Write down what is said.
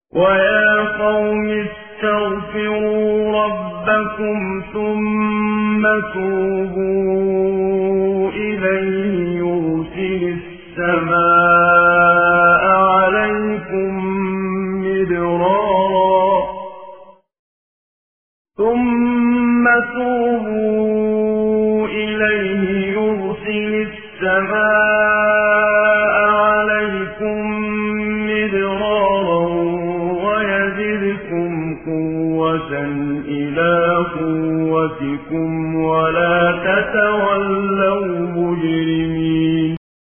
وَيَا قَوْمِ اسْتَغْفِرُوا رَبَّكُمْ ثُمَّ تُوبُوا إِلَيْهِ يُرْسِلِ السَّمَاءَ عَلَيْكُم مِّدْرَارًا ثُمَّ تُوبُوا